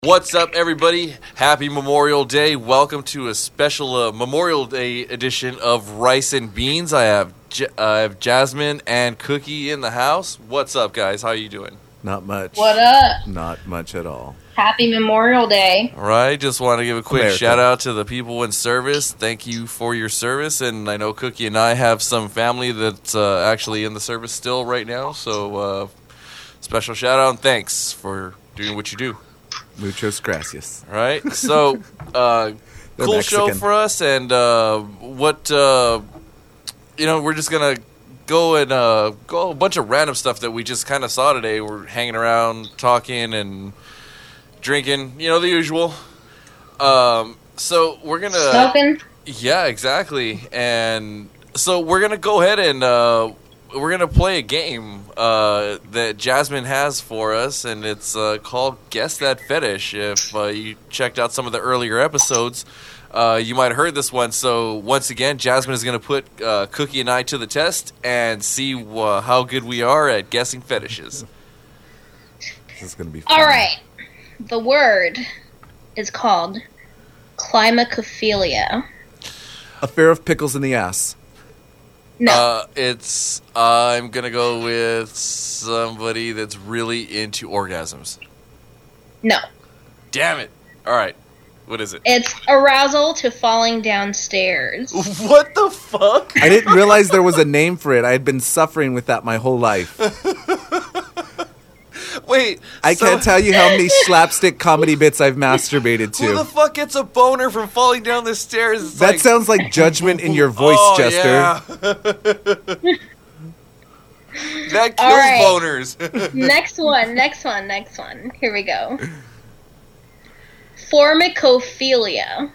What's up, everybody? Happy Memorial Day. Welcome to a special Memorial Day edition of Rice and Beans. I have Jasmine and Cookie in the house. What's up, guys? How you doing? Not much. What up? Not much at all. Happy Memorial Day. All right, just want to give a quick America. shout out to the people in service. Thank you for your service, and I know Cookie and I have some family that's actually in the service still right now, so special shout out and thanks for doing what you do. Muchos gracias. All right, so cool Mexican. show for us, and we're just gonna go a bunch of random stuff that we just kind of saw today. We're hanging around, talking, and drinking, the usual. So we're gonna Smoking? yeah, exactly, and so we're gonna go ahead and we're gonna play a game that Jasmine has for us, and it's called Guess That Fetish. If you checked out some of the earlier episodes, you might have heard this one. So once again, Jasmine is gonna put Cookie and I to the test and see how good we are at guessing fetishes. This is going to be fun. All right. The word is called climacophilia. A fear of pickles in the ass. No. I'm gonna go with somebody that's really into orgasms. No. Damn it! All right, what is it? It's arousal to falling downstairs. What the fuck? I didn't realize there was a name for it. I had been suffering with that my whole life. Wait, I can't tell you how many slapstick comedy bits I've masturbated Who the to. fuck gets a boner from falling down the stairs? It's That like, sounds like judgment in your voice, oh, Jester. Yeah. That kills All right. boners. Next one. Here we go. Formicophilia.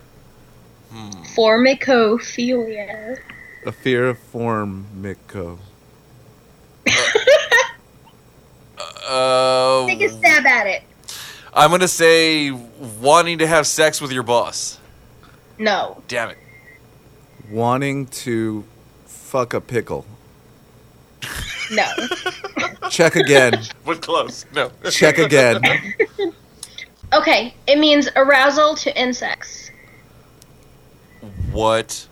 Formicophilia. A fear of formico. Take a stab at it. I'm gonna say wanting to have sex with your boss. No. Damn it. Wanting to fuck a pickle. No. Check again. But close. No. Check again. Okay, it means arousal to insects. What?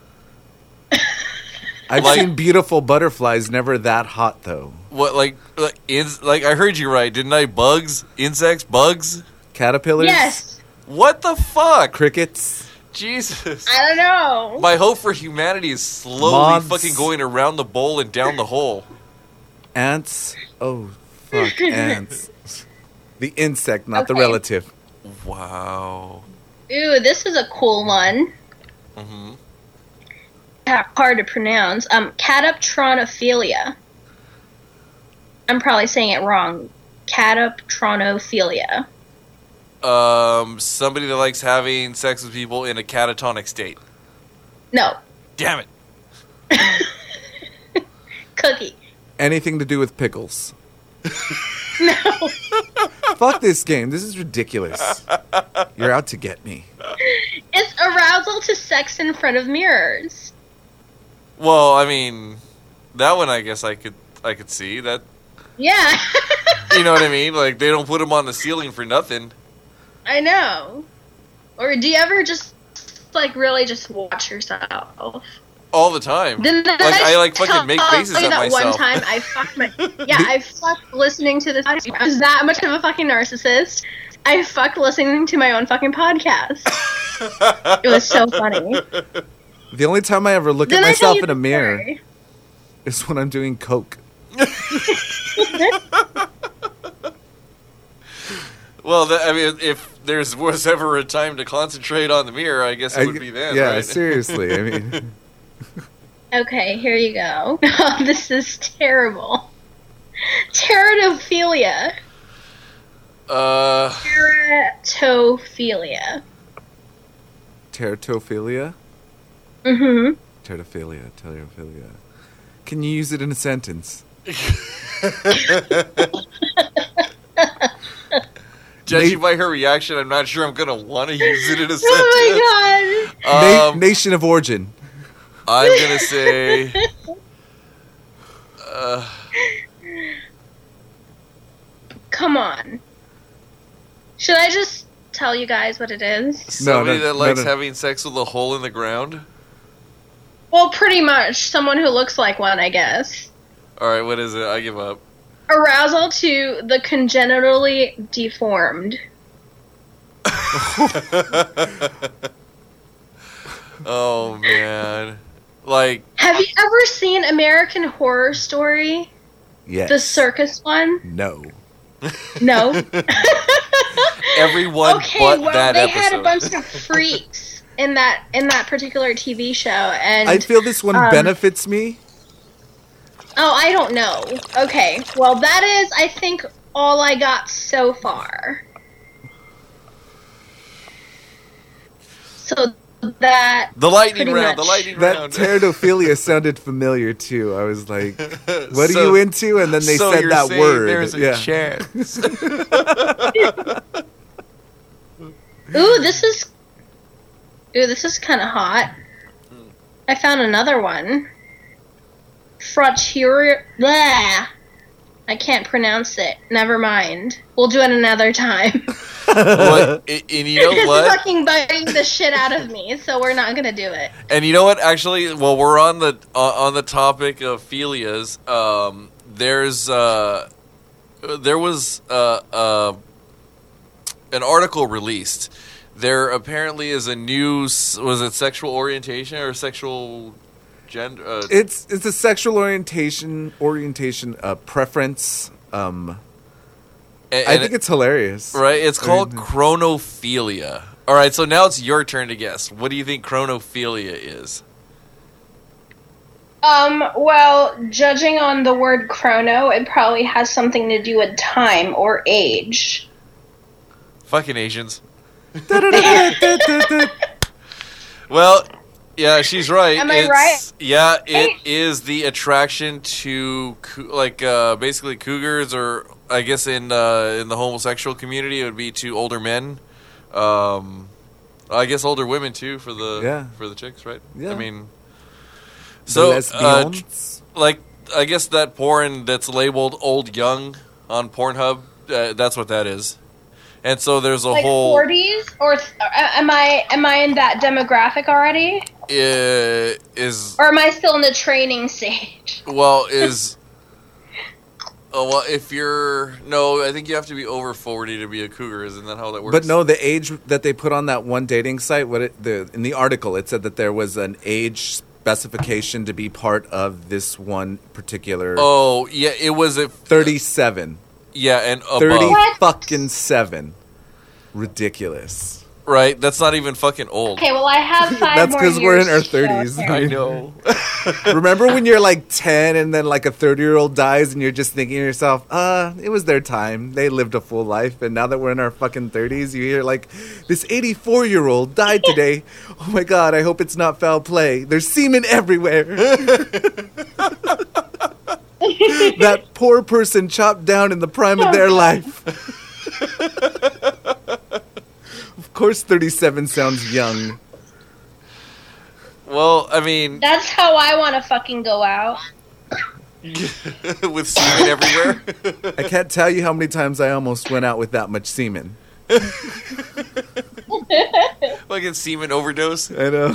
I've Like- seen beautiful butterflies, never that hot though. What? Like I heard you right, didn't I? Bugs? Insects? Bugs? Caterpillars? Yes. What the fuck? Crickets? Jesus. I don't know. My hope for humanity is slowly Moths. fucking going around the bowl and down the hole. Ants? Oh, fuck, ants. The insect, not the Okay. relative. Wow. Ooh, this is a cool one. Mm-hmm. Hard to pronounce. Cataptronophilia. I'm probably saying it wrong. Cataptronophilia. Somebody that likes having sex with people in a catatonic state. No. Damn it. Cookie. Anything to do with pickles. No. Fuck this game. This is ridiculous. You're out to get me. It's arousal to sex in front of mirrors. Well, I mean, that one I guess I could see that. Yeah. You know what I mean? Like, they don't put them on the ceiling for nothing. I know. Or do you ever just, really just watch yourself? All the time. Didn't I fucking make faces tell you at that myself. one time I fucked I fucked listening to this. I was that much of a fucking narcissist. I fucked listening to my own fucking podcast. It was so funny. The only time I ever look Didn't at I tell myself you in a the mirror story? is when I'm doing coke. Well, if there was ever a time to concentrate on the mirror, I guess it would be then, Yeah, right? seriously. I mean, Okay, here you go. Oh, this is terrible. Teratophilia. Teratophilia. teratophilia? Mm-hmm. Teratophilia. Can you use it in a sentence? Judging by her reaction, I'm not sure I'm gonna want to use it in a sentence. Oh my god. Nation of origin. I'm gonna say. Come on. Should I just tell you guys what it is? Somebody that likes no. having sex with a hole in the ground? Well, pretty much. Someone who looks like one, I guess. Alright, what is it? I give up. Arousal to the congenitally deformed. Oh, man. Like, Have you ever seen American Horror Story? Yes. The circus one? No. No. everyone Okay, but well, that they episode. had a bunch of freaks in that particular TV show, and I feel this one benefits me. oh, I don't know. Okay, well, that is, I think, all I got so far. So that The lightning pretty round, much. the lightning That round. pterodophilia sounded familiar too. I was like, "What So- are you into?" And then they so said you're that saying word. There's a yeah. chance. Ooh, this is kind of hot. I found another one. Frontier. Blah. I can't pronounce it. Never mind. We'll do it another time. What? And you know It's what? fucking bugging the shit out of me, so we're not gonna do it. And you know what? Actually, well, we're on the topic of philias. There was an article released. There apparently is a new, was it sexual orientation or sexual gender? It's a sexual orientation preference. I think it's hilarious. right. It's called chronophilia. All right, so now it's your turn to guess. What do you think chronophilia is? Well, judging on the word chrono, it probably has something to do with time or age. Fucking Asians. Well, yeah, she's right. Am I right? Yeah, it is the attraction to basically cougars, or I guess in the homosexual community, it would be to older men. I guess older women too for the chicks, right? Yeah. I mean, The so lesbians. I guess that porn that's labeled old young on Pornhub, that's what that is. And so there's a Like whole 40s, or am I in that demographic already, is or am I still in the training stage? well is. Oh, well, if you're... No, I think you have to be over 40 to be a cougar. Isn't that how that works? But no, the age that they put on that one dating site, in the article, it said that there was an age specification to be part of this one particular Oh, yeah, it was a... 37. Yeah, and above. 30 What? fucking 7. Ridiculous. Right? That's not even fucking old. Okay, well, I have 5 That's more 'cause we're in years our to go 30s. here. I know. Remember when you're like 10 and then like a 30-year-old dies and you're just thinking to yourself, it was their time. They lived a full life. And now that we're in our fucking 30s, you hear like, this 84-year-old died today. Oh my God, I hope it's not foul play. There's semen everywhere. That poor person chopped down in the prime of their life. Of course 37 sounds young. Well, I mean, That's how I want to fucking go out. with semen everywhere. I can't tell you how many times I almost went out with that much semen. Fucking semen overdose. I know.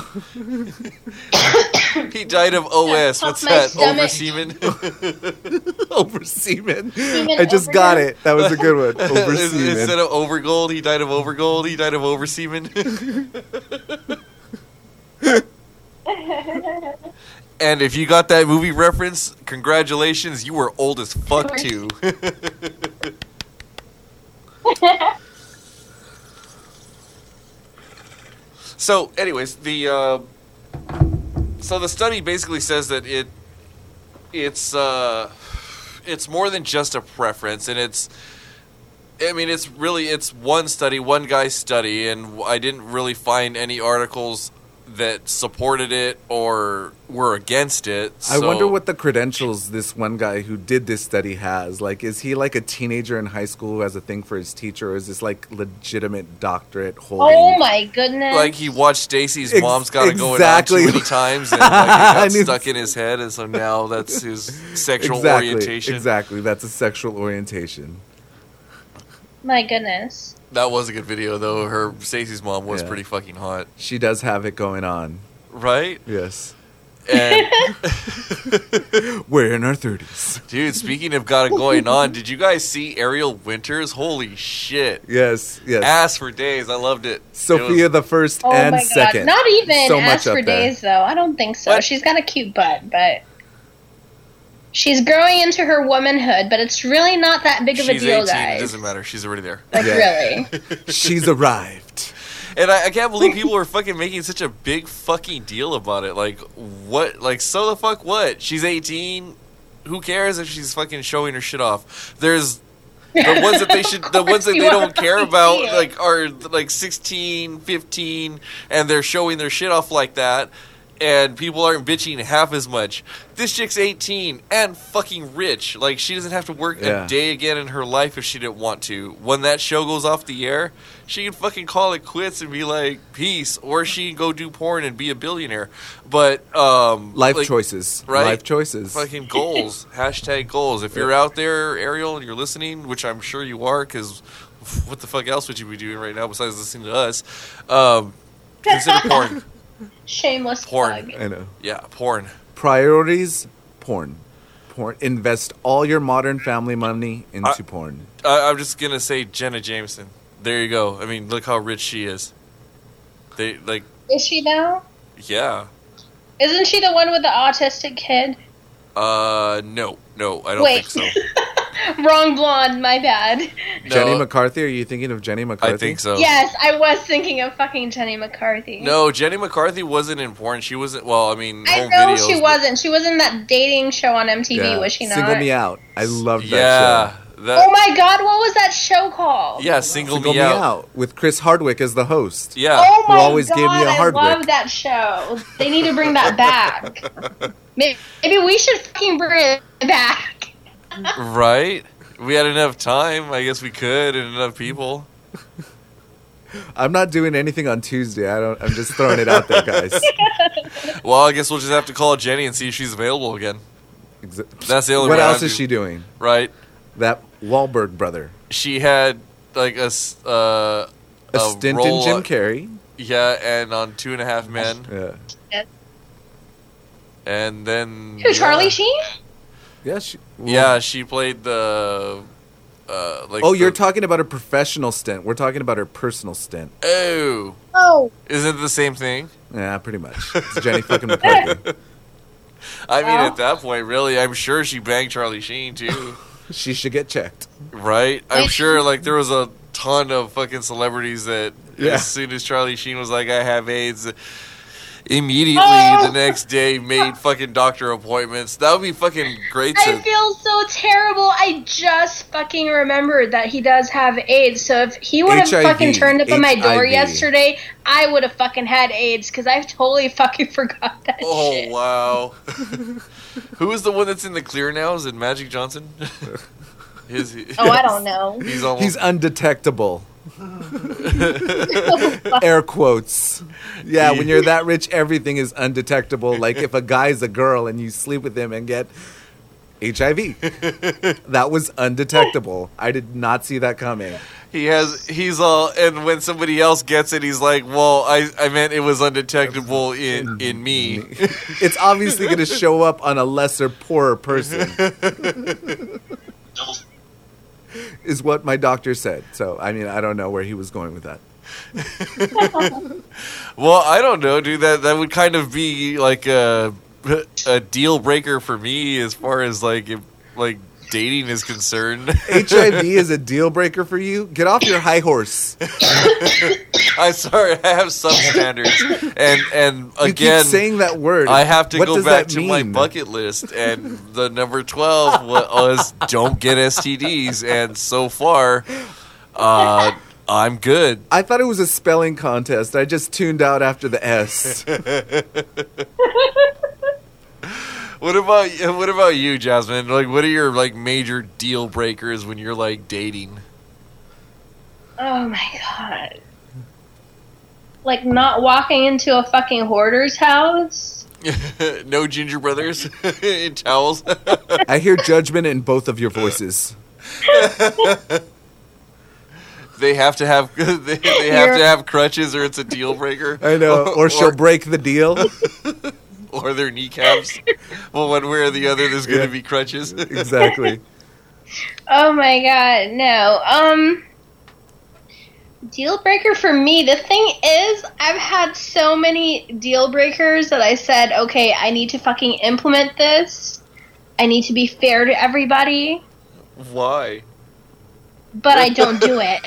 He died of OS. Fuck What's my that? stomach. Over semen? Over semen. Semen I just got overdose. it. That was a good one. Over Instead semen. of over gold, he died of over gold. He died of over semen. And if you got that movie reference, congratulations, you were old as fuck too. So, anyways, the study basically says that it's more than just a preference, and it's one study, one guy's study, and I didn't really find any articles that supported it or were against it. I so- wonder what the credentials this one guy who did this study has. Like, is he like a teenager in high school who has a thing for his teacher, or is this like legitimate doctorate holding? Oh my goodness. Like he watched Stacy's Mom's Gotta Go It On exactly. too many times, and like, it got I knew- stuck in his head, and so now that's his sexual Exactly, orientation. exactly. That's a sexual orientation. My goodness. That was a good video, though. Her Stacey's mom was Yeah. pretty fucking hot, She does have it going on. right? Yes. And We're in our 30s. dude, speaking of got it going on, did you guys see Ariel Winters? Holy shit! Yes, yes. Ass for days. I loved it. Sophia It was- the first Oh and my god. second. Not even So ask much up for there. days, though. I don't think so. What? She's got a cute butt, but she's growing into her womanhood, but it's really not that big of a she's deal, 18. guys. It doesn't matter. She's already there. Like, Yeah. really. She's arrived. And I can't believe people are fucking making such a big fucking deal about it. Like, what? Like, so the fuck what? She's 18. Who cares if she's fucking showing her shit off? There's the ones that they should, the ones that you they wanna don't care fucking about, see it. like, are like 16, 15, and they're showing their shit off like that. And people aren't bitching half as much. This chick's 18 and fucking rich. Like, she doesn't have to work Yeah. a day again in her life if she didn't want to. When that show goes off the air, she can fucking call it quits and be like, peace. Or she can go do porn and be a billionaire. But, Life like, choices. right? Life choices. fucking goals. Hashtag goals. If you're out there, Ariel, and you're listening, which I'm sure you are, because what the fuck else would you be doing right now besides listening to us? Consider porn. Shameless Porn. plug. I know. Yeah, porn. Priorities, porn. Porn. Invest all your Modern Family money into porn. I'm just gonna say Jenna Jameson. There you go. I mean, look how rich she is. They like, Is she now? yeah. Isn't she the one with the autistic kid? No, I don't Wait. think so. Wrong blonde, my bad. No, Jenny McCarthy? Are you thinking of Jenny McCarthy? I think so. Yes, I was thinking of fucking Jenny McCarthy. No, Jenny McCarthy wasn't in porn. She wasn't. Well, I mean, I home know videos. she but- wasn't. She was in that dating show on MTV, Yeah. was she not? Single Me Out. I loved that Yeah, show. that. Oh my god, what was that show called? Yeah, single, Single me out. with Chris Hardwick as the host. Yeah. Oh my always god, gave me a I Hardwick. love that show. They need to bring that back. Maybe we should fucking bring it back. Right? We had enough time. I guess we could, and enough people. I'm not doing anything on Tuesday. I'm just throwing it out there, guys. Well, I guess we'll just have to call Jenny and see if she's available again. That's the only What way else I'm is she doing? Right? That Wahlberg brother. She had like a A stint in role Jim on- Carrey. Yeah, and on 2.5 Men, Yeah. and then Who, Charlie Sheen? Yeah. Yeah, she played the like. Oh, you're the- talking about a professional stint. We're talking about her personal stint. Oh, Oh. isn't it the same thing? Yeah, pretty much. It's Jenny fucking McCarthy. I mean, Well. at that point, really, I'm sure she banged Charlie Sheen too, She should get checked. right? I'm Wait. sure like there was a ton of fucking celebrities that Yeah. as soon as Charlie Sheen was like, "I have AIDS," immediately Oh. the next day made fucking doctor appointments. That would be fucking great. I To, feel so terrible. I just fucking remembered that he does have AIDS. So if he would have HIV. fucking turned up at my door HIV. yesterday, I would have fucking had AIDS because I totally fucking forgot that oh shit. wow, who is the one that's in the clear now? Is it Magic Johnson? Oh, I don't know. He's almost. He's undetectable. Air quotes. Yeah, when you're that rich, everything is undetectable. Like if a guy's a girl and you sleep with him and get HIV. That was undetectable. I did not see that coming. He's all, and when somebody else gets it, he's like, well, I meant it was undetectable in me. It's obviously going to show up on a lesser, poorer person. Is what my doctor said. So, I mean, I don't know where he was going with that. Well, I don't know, dude. That would kind of be like a deal breaker for me as far as like dating is concerned. HIV is a deal breaker for you? Get off your high horse. I'm sorry, I have some standards, and You again, keep saying that word. I have to What go does back that to my mean? bucket list, and the number 12 was don't get STDs, and so far, I'm good. I thought it was a spelling contest. I just tuned out after the S. What about you, Jasmine? Like, what are your like major deal breakers when you're like dating? Oh my god. Like not walking into a fucking hoarder's house? No Ginger Brothers in towels. I hear judgment in both of your voices. they have to have they have to have crutches or it's a deal breaker. I know. Or she'll break the deal. Or their kneecaps. Well, one way or the other, there's going to be crutches. Exactly. Oh my god, no. Deal breaker for me, the thing is, I've had so many deal breakers that I said, okay, I need to fucking implement this. I need to be fair to everybody. Why? But I don't do it.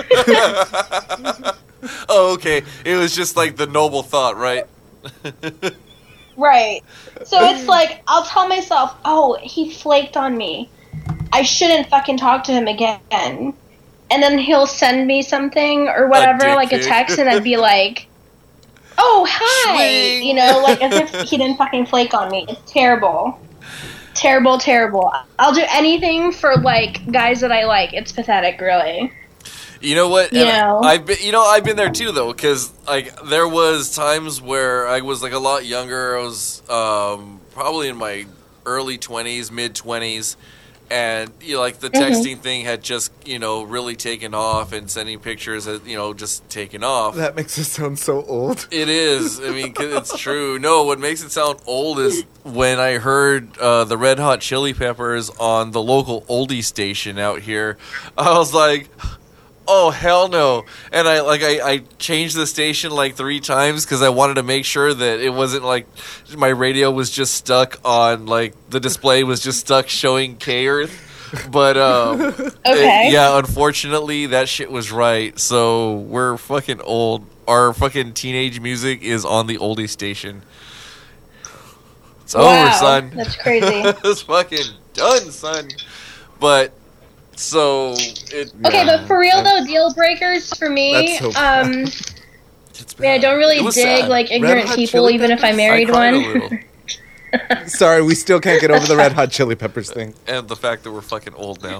Oh, okay. It was just like the noble thought, right? Right. So it's like, I'll tell myself, oh, he flaked on me. I shouldn't fucking talk to him again. And then he'll send me something or whatever, like a text, and I'd be like, oh, hi! Swing. You know, like as if he didn't fucking flake on me. It's terrible. Terrible, terrible. I'll do anything for, like, guys that I like. It's pathetic, really. You know what? You know. I've been there too, though, because like there was times where I was like a lot younger. I was probably in my early 20s, mid 20s, and like the texting thing had just really taken off, and sending pictures had just taken off. That makes it sound so old. It is. I mean, 'cause it's true. No, what makes it sound old is when I heard the Red Hot Chili Peppers on the local oldie station out here. I was like, oh, hell no. And I changed the station like 3 times because I wanted to make sure that it wasn't like my radio was just stuck on, like, the display was just stuck showing K-Earth. But, Okay. yeah, unfortunately, that shit was right. So we're fucking old. Our fucking teenage music is on the oldie station. It's over, son. That's crazy. It's fucking done, son. But... So it. Okay, but for real though, deal breakers for me. That's so bad. It's bad. I mean, I don't really It was dig sad. like Red ignorant Hot people, Chili even if I Peppers? married cried a one. little. Sorry, we still can't get over the Red Hot Chili Peppers thing. And the fact that we're fucking old now.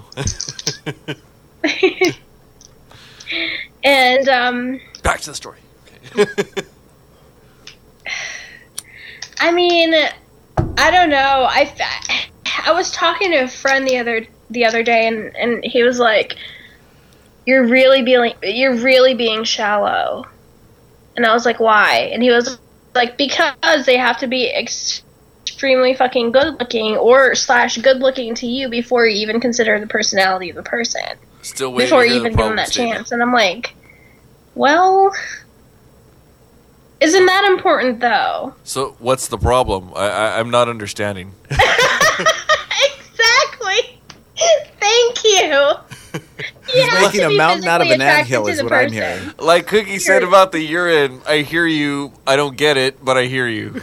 And Back to the story. Okay. I mean, I don't know. I was talking to a friend the other day, and he was like, "You're really being shallow," and I was like, "Why?" And he was like, "Because they have to be extremely fucking good looking or / good looking to you before you even consider the personality of the person, Still waiting before to you hear the even give them problem that statement. chance." And I'm like, well, isn't that important though? So what's the problem? I'm not understanding. Exactly. Thank you. He's making a mountain out of an anthill is what I'm hearing. Like Cookie said about the urine, I hear you. I don't get it, but I hear you.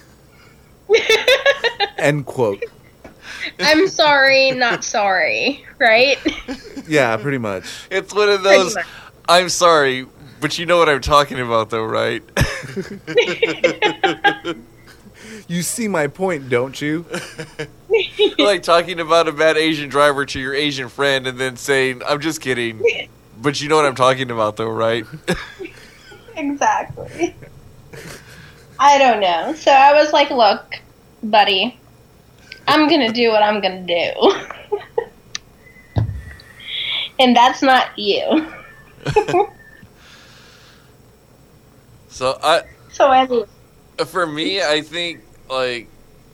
End quote. I'm sorry, not sorry, right? Yeah, pretty much. It's one of Pretty those. much. I'm sorry, but you know what I'm talking about, though, right? You see my point, don't you? Like talking about a bad Asian driver to your Asian friend and then saying, I'm just kidding. But you know what I'm talking about, though, right? Exactly. I don't know. So I was like, look, buddy, I'm going to do what I'm going to do. And that's not you. So, for me, I think, like,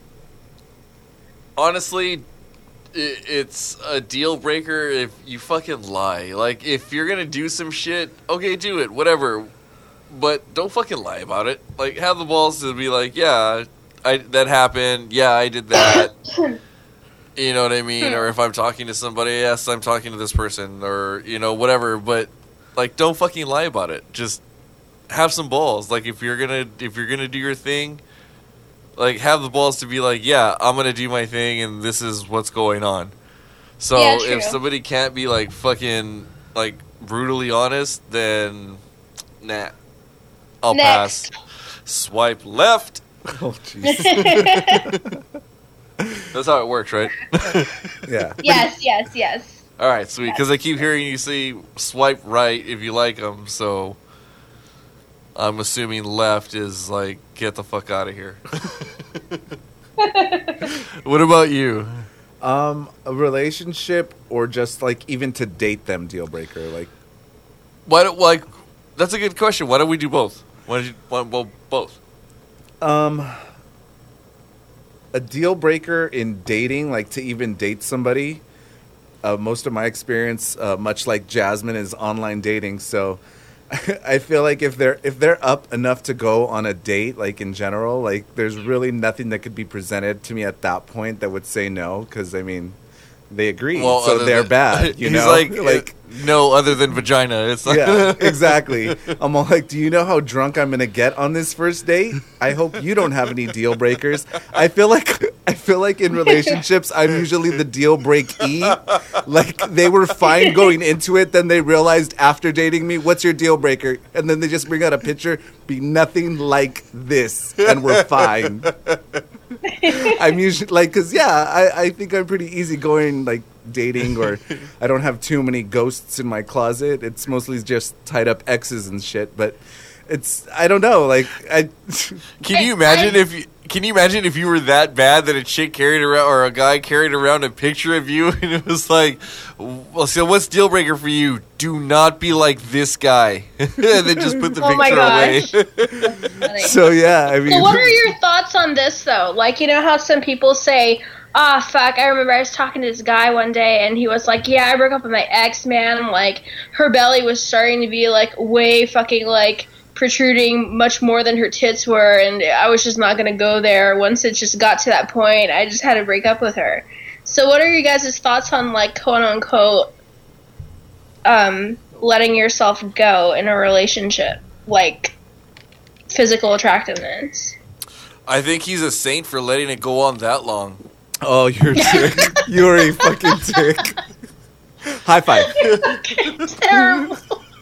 honestly, it's a deal breaker if you fucking lie. Like, if you're gonna do some shit, okay, do it, whatever. But don't fucking lie about it. Like, have the balls to be like, yeah, that happened. Yeah, I did that. You know what I mean? Or if I'm talking to somebody, yes, I'm talking to this person, or whatever. But like, don't fucking lie about it. Just have some balls. Like, if you're gonna do your thing, like, have the balls to be like, yeah, I'm gonna do my thing, and this is what's going on. So Yeah, true. if somebody can't be like fucking like brutally honest, then nah, I'll Next. pass. Swipe left. Oh, jeez. That's how it works, right? Yeah. Yes. All right, sweet. Because I keep hearing you say swipe right if you like them, so I'm assuming left is like, get the fuck out of here. What about you? A relationship or just like even to date them deal breaker. Like Why don't, like, that's a good question. Why don't we do both? Why don't you well, both? A deal breaker in dating, like to even date somebody. Most of my experience, much like Jasmine, is online dating. So I feel like if they're up enough to go on a date, like in general, like there's really nothing that could be presented to me at that point that would say no. Because I mean, they agree, Well, so they're bad. You he's know, like no, other than vagina. It's like yeah, exactly. I'm all like, do you know how drunk I'm gonna get on this first date? I hope you don't have any deal breakers. I feel like in relationships, I'm usually the deal break-e. Like they were fine going into it, then they realized after dating me, what's your deal breaker? And then they just bring out a picture, be nothing like this, and we're fine. I'm usually like, cause yeah, I think I'm pretty easygoing, like dating, or I don't have too many ghosts in my closet. It's mostly just tied up exes and shit. But I don't know. Like Can you imagine if you were that bad that a chick carried around or a guy carried around a picture of you and it was like, well, so what's deal breaker for you? Do not be like this guy, and then just put the Oh my picture gosh. away. So yeah, I mean, So what are your thoughts on this though? Like, you know how some people say, fuck, I remember I was talking to this guy one day and he was like, yeah, I broke up with my ex, man. Like, her belly was starting to be like way fucking like protruding much more than her tits were, and I was just not gonna go there. Once it just got to that point, I just had to break up with her. So what are you guys' thoughts on, like, quote unquote letting yourself go in a relationship, like physical attractiveness? I think he's a saint for letting it go on that long. oh, you're a dick. You're a fucking dick. High five. Terrible.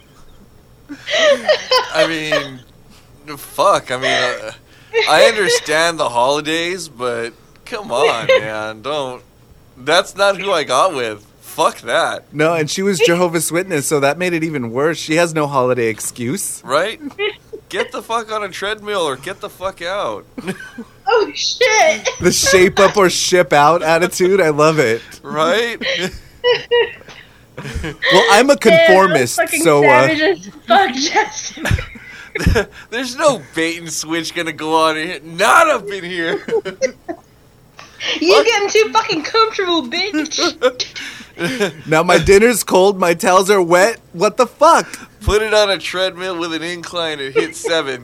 I mean, fuck. I mean, I understand the holidays, but come on, man. Don't. That's not who I got with. Fuck that. No, and she was Jehovah's Witness, so that made it even worse. She has no holiday excuse. Right? Get the fuck on a treadmill or get the fuck out. Oh shit. The shape up or ship out attitude, I love it. Right? Well, I'm a conformist, Man, so savage as fuck, Justin. There's no bait and switch gonna go on in here. Not up in here. You getting too fucking comfortable, bitch. now my dinner's cold, my towels are wet. What the fuck? Put it on a treadmill with an incline and hit 7.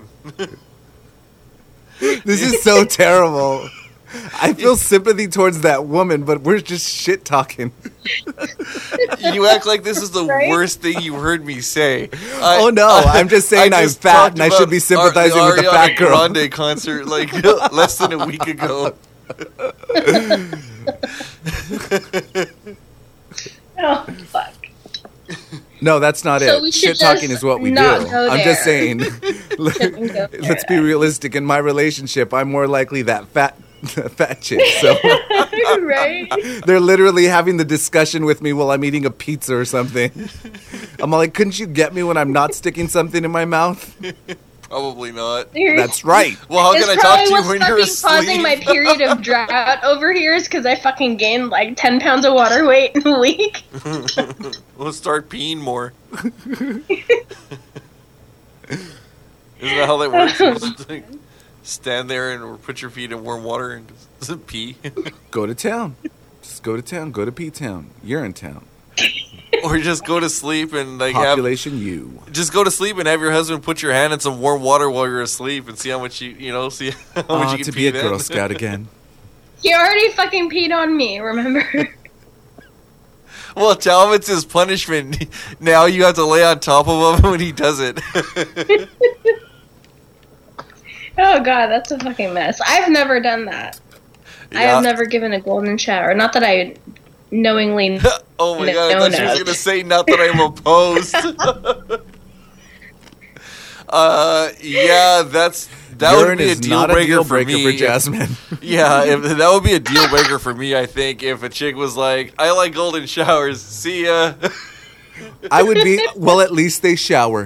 This is so terrible. I feel sympathy towards that woman, but we're just shit talking. You act like this is the Right? worst thing you heard me say. Oh, no, I'm just saying I'm fat talked and I should about be sympathizing with the Ariana fat girl. Grande concert like less than a week ago. Oh fuck. No, that's not So it. we should Shit talking just is what we do. not go I'm just there. saying. Shouldn't go Let's there. be realistic. In my relationship, I'm more likely that fat chick. So Right? they're literally having the discussion with me while I'm eating a pizza or something. I'm like, couldn't you get me when I'm not sticking something in my mouth? Probably not. That's right. Well, how It's can I talk to you probably when what's you're fucking asleep? causing my period of drought over here is because I fucking gained like 10 pounds of water weight in a week. We'll start peeing more. Isn't that how that works? You just, like, stand there and put your feet in warm water and just pee? Go to town. Just go to town. Go to P-Town. You're in town. Or just go to sleep and like Population you. just go to sleep and have your husband put your hand in some warm water while you're asleep and see how much see how much you can To pee be a then. Girl Scout again. He already fucking peed on me, remember? Well, tell him it's his punishment. Now you have to lay on top of him when he does it. Oh god, that's a fucking mess. I've never done that. I Yeah. have never given a golden shower. Not that I knowingly. Oh my No, god, I thought she was no. gonna say not that I'm opposed. Yeah, that would Urine be a is deal not a breaker deal for breaker me. for Jasmine. Yeah, that would be a deal breaker for me. I think if a chick was like, "I like golden showers," see ya. I would be, well, at least they shower.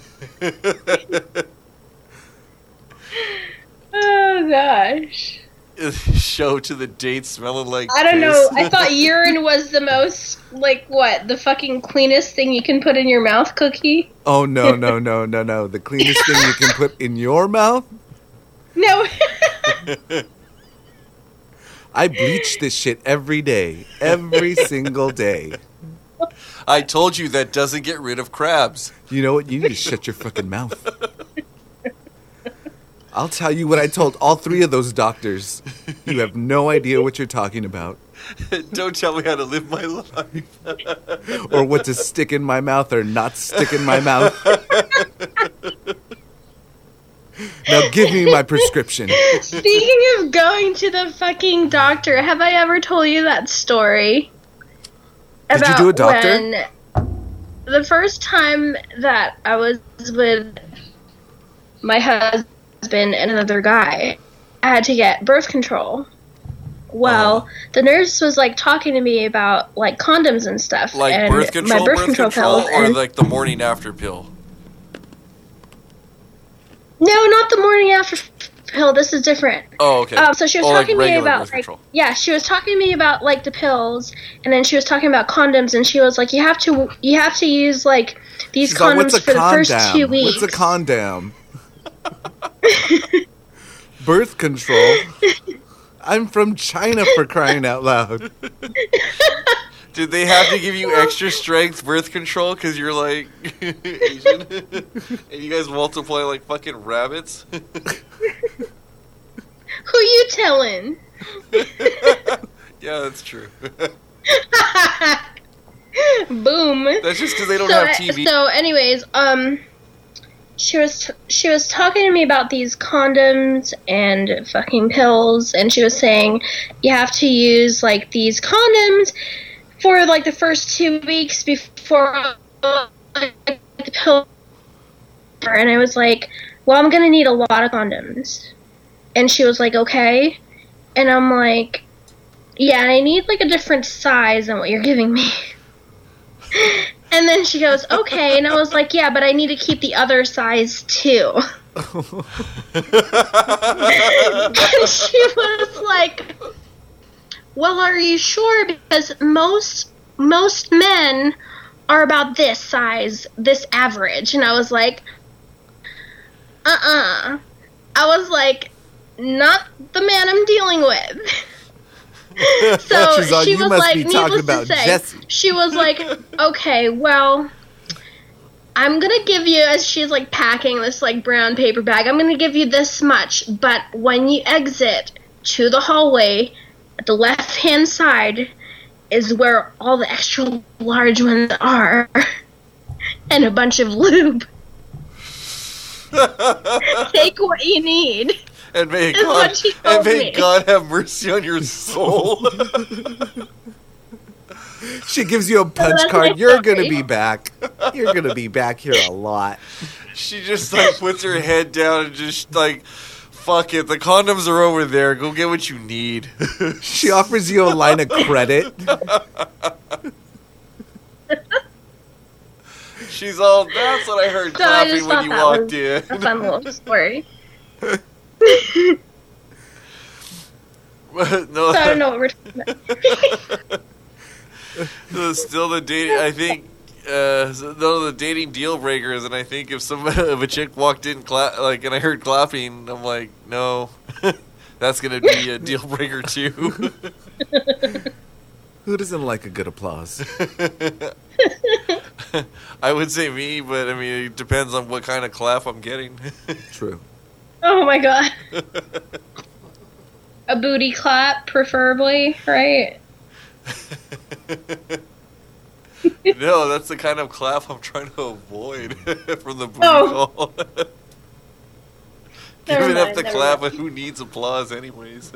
Oh gosh. show to the date smelling like I don't piss. know. I thought urine was the most, like, what? The fucking cleanest thing you can put in your mouth, Cookie? Oh, no. The cleanest thing you can put in your mouth? No. I bleach this shit every day. Every single day. I told you that doesn't get rid of crabs. You know what? You need to shut your fucking mouth. I'll tell you what I told all 3 of those doctors. You have no idea what you're talking about. Don't tell me how to live my life. Or what to stick in my mouth or not stick in my mouth. Now give me my prescription. Speaking of going to the fucking doctor, have I ever told you that story? Did you do a doctor? When the first time that I was with my husband and another guy, I had to get birth control. Well, the nurse was like talking to me about like condoms and stuff, Like and birth control, my birth control pills, or and- like the morning after pill? no, not the morning after pill. This is different. Oh, okay. So she was like talking to me regular about birth like, control. yeah, she was talking to me about like the pills, and then she was talking about condoms, and she was like, you have to use like these She's like, condoms what's a for the first 2 condom? weeks. What's a condom? Birth control? I'm from China, for crying out loud. Did they have to give you extra strength birth control because you're like Asian? And you guys multiply like fucking rabbits? Who you telling? Yeah, that's true. Boom. That's just because they don't have TV. So, anyways, she was talking to me about these condoms and fucking pills, and she was saying you have to use like these condoms for like the first 2 weeks before the pill. And I was like, well, I'm gonna need a lot of condoms. And she was like, okay. And I'm like, yeah, and I need like a different size than what you're giving me. And then she goes, okay. And I was like, yeah, but I need to keep the other size too. And she was like, well, are you sure? Because most men are about this size, this average. And I was like, I was like, not the man I'm dealing with. So She's on, she you was must like, be talking needless about to say, Jesse. she was like, okay, well, I'm gonna give you, as she's like packing this like brown paper bag, I'm gonna give you this much, but when you exit to the hallway, at the left hand side is where all the extra large ones are, and a bunch of lube. Take what you need. And may Is what she told me. God have mercy on your soul. She gives you a punch that's card. my You're story. going to be back. You're going to be back here a lot. She just like puts her head down and just like, fuck it. The condoms are over there. Go get what you need. She offers you a line of credit. She's all, that's what I heard So I clapping just when thought you that walked was in. a fun little story. No, So I don't know what we're talking about. still the dating. I think none of the dating deal breakers. And I think if a chick walked in and I heard clapping, I'm like, no, that's gonna be a deal breaker too. Who doesn't like a good applause? I would say me, but I mean it depends on what kind of clap I'm getting. True. Oh my god. A booty clap, preferably, right? No, that's the kind of clap I'm trying to avoid from the booty Oh. call. Never Giving up mind, the never clap, mind. but who needs applause anyways?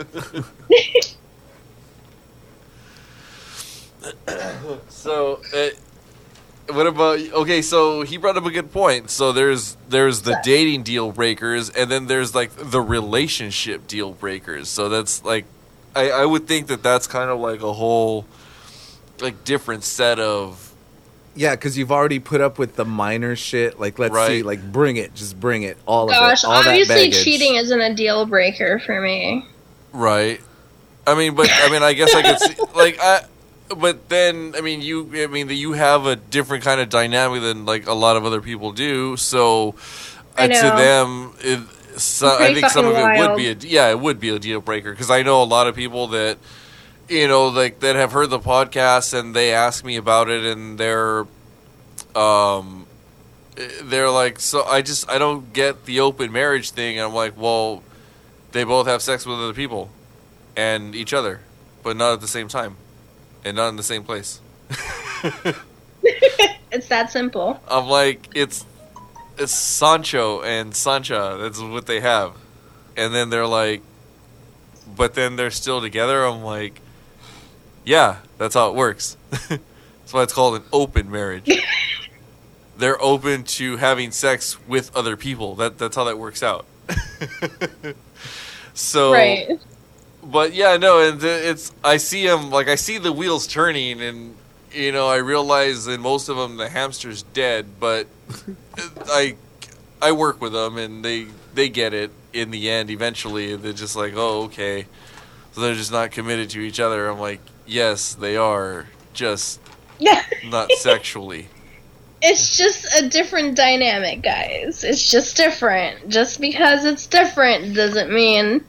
So, what about? Okay, so he brought up a good point. So there's the dating deal breakers, and then there's like the relationship deal breakers. So that's like, I would think that that's kind of like a whole like different set of. Yeah, because you've already put up with the minor shit. Like, let's see, Right. like, bring it. Just bring it. All of Gosh, it. All that obviously baggage. cheating isn't a deal breaker for me. Right. I guess I could see, but then, you have a different kind of dynamic than, like, a lot of other people do, so to them, I think some of it would be a deal breaker, because I know a lot of people that, that have heard the podcast, and they ask me about it, and they're like, so I don't get the open marriage thing, and I'm like, well, they both have sex with other people, and each other, but not at the same time. And not in the same place. It's that simple. I'm like, it's Sancho and Sancha. That's what they have. And then they're like, but then they're still together. I'm like, yeah, that's how it works. That's why it's called an open marriage. They're open to having sex with other people. That's how that works out. So. Right. But yeah, no, and I see them, like, I see the wheels turning, and, I realize in most of them the hamster's dead, but I work with them, and they get it in the end eventually. They're just like, oh, okay. So they're just not committed to each other. I'm like, yes, they are, just not sexually. It's just a different dynamic, guys. It's just different. Just because it's different doesn't mean...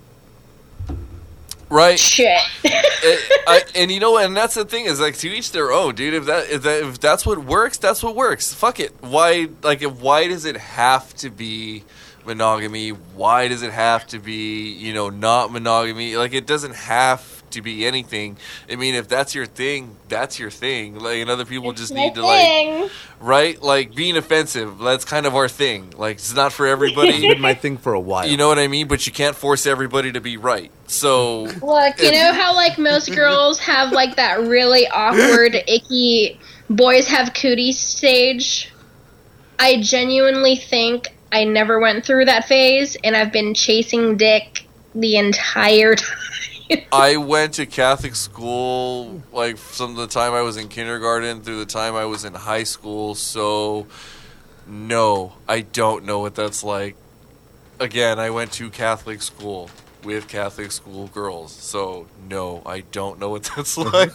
Right. Shit. And that's the thing, is, like, to each their own, dude. If that's what works, that's what works. Fuck it. Why does it have to be monogamy? Why does it have to be, not monogamy? Like, it doesn't have to be anything. I mean, if that's your thing, that's your thing. Like, and other people just need to, like, right? Like, being offensive, that's kind of our thing. Like, it's not for everybody. It's been my thing for a while. You know what I mean? But you can't force everybody to be right. So, look, you know how, like, most girls have, like, that really awkward, icky boys have cooties stage? I genuinely think I never went through that phase, and I've been chasing dick the entire time. I went to Catholic school, like, from the time I was in kindergarten through the time I was in high school, so no, I don't know what that's like. Again, I went to Catholic school with Catholic school girls, so no, I don't know what that's like.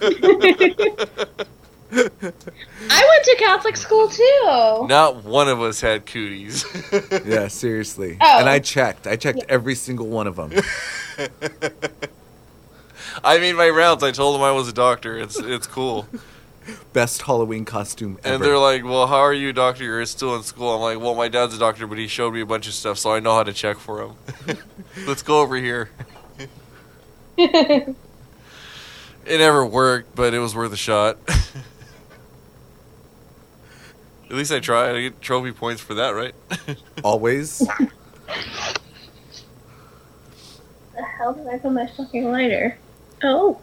I went to Catholic school too. Not one of us had cooties. Yeah, seriously. Oh. And I checked every single one of them. I made my rounds. I told them I was a doctor. It's cool. Best Halloween costume ever. And they're like, well, how are you a doctor? You're still in school. I'm like, well, my dad's a doctor, but he showed me a bunch of stuff, so I know how to check for him. Let's go over here. It never worked, but it was worth a shot. At least I tried. I get trophy points for that, right? Always. The hell did I put my fucking lighter? Oh.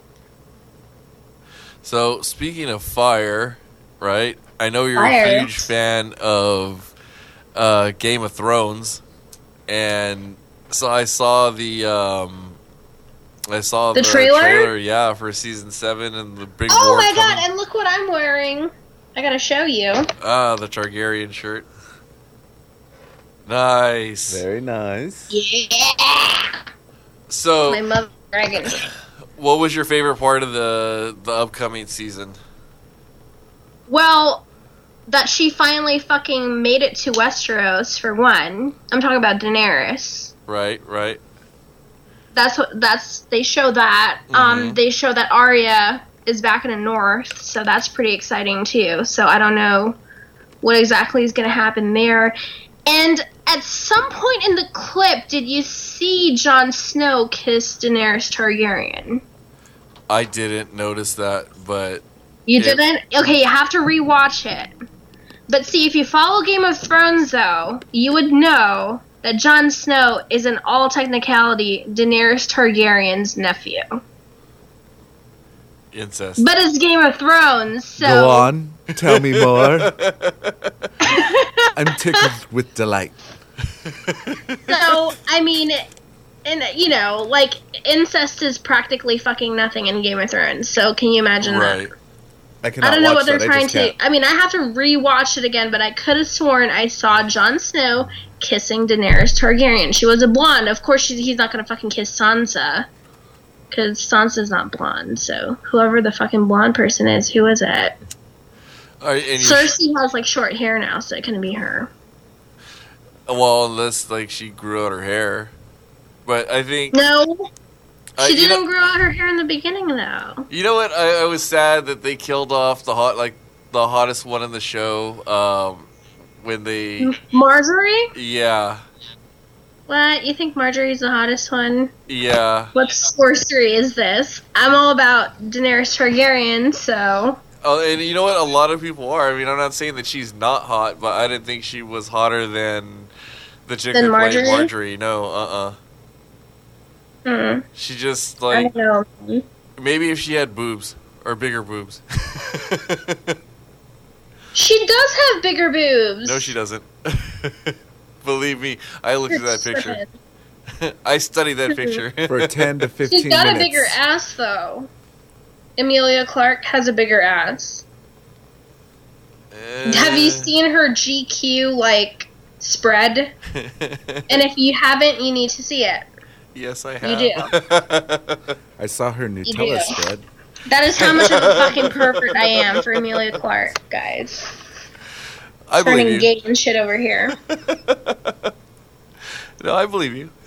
So, speaking of fire, right? I know you're Fire. a huge fan of Game of Thrones, and so I saw the trailer? Yeah, for season 7 and the big Oh war my coming. god, and look what I'm wearing. I gotta show you. The Targaryen shirt. Nice. Very nice. Yeah. So, My mother dragon. what was your favorite part of the upcoming season? Well, that she finally fucking made it to Westeros, for one. I'm talking about Daenerys. Right. They show that. They show that Arya is back in the north, so that's pretty exciting too. So I don't know what exactly is going to happen there. And at some point in the clip, did you see Jon Snow kiss Daenerys Targaryen? I didn't notice that, but... You didn't? Okay, you have to rewatch it. But see, if you follow Game of Thrones, though, you would know that Jon Snow is in all technicality Daenerys Targaryen's nephew. Incest. But it's Game of Thrones, so... Go on. Tell me more. I'm tickled with delight. So, I mean, and like, incest is practically fucking nothing in Game of Thrones, so can you imagine Right. that? I cannot I don't know watch what they're that. trying to... I mean, I have to rewatch it again, but I could have sworn I saw Jon Snow kissing Daenerys Targaryen. She was a blonde. Of course, he's not gonna fucking kiss Sansa. Because Sansa's not blonde, so whoever the fucking blonde person is, who is it? Cersei has, like, short hair now, so it couldn't be her. Well, unless, like, she grew out her hair. But I think... No. She didn't grow out her hair in the beginning, though. You know what? I was sad that they killed off the hottest one in the show, when they... Marjorie? Yeah. What? You think Marjorie's the hottest one? Yeah. What sorcery is this? I'm all about Daenerys Targaryen, so... Oh, and you know what? A lot of people are. I mean, I'm not saying that she's not hot, but I didn't think she was hotter than the chick that played Marjorie. No, She just, like... I don't know. Maybe if she had boobs. Or bigger boobs. She does have bigger boobs. No, she doesn't. Believe me, I looked at that picture. I studied that picture. For 10 to 15 minutes. She's got a bigger ass, though. Emilia Clarke has a bigger ass. Have you seen her GQ, like, spread? And if you haven't, you need to see it. Yes, I have. You do. I saw her Nutella spread. That is how much of a fucking pervert I am for Emilia Clarke, guys. I believe you. Turning gay and shit over here. No, I believe you.